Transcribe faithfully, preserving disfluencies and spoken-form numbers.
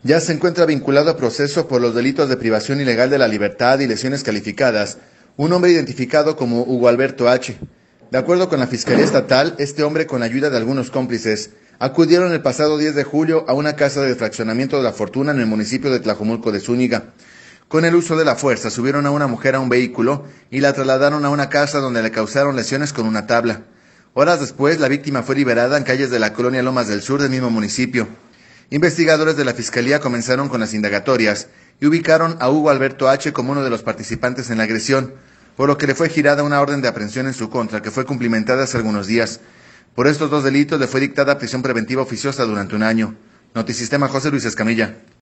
Ya se encuentra vinculado a proceso por los delitos de privación ilegal de la libertad y lesiones calificadas un hombre identificado como Hugo Alberto H. De acuerdo con la Fiscalía Estatal, este hombre, con la ayuda de algunos cómplices, acudieron el pasado diez de julio a una casa de fraccionamiento de la Fortuna en el municipio de Tlajomulco de Zúñiga. Con el uso de la fuerza, subieron a una mujer a un vehículo y la trasladaron a una casa donde le causaron lesiones con una tabla. Horas después, la víctima fue liberada en calles de la colonia Lomas del Sur del mismo municipio. Investigadores de la Fiscalía comenzaron con las indagatorias y ubicaron a Hugo Alberto H. como uno de los participantes en la agresión, por lo que le fue girada una orden de aprehensión en su contra, que fue cumplimentada hace algunos días. Por estos dos delitos le fue dictada prisión preventiva oficiosa durante un año. Notisistema, José Luis Escamilla.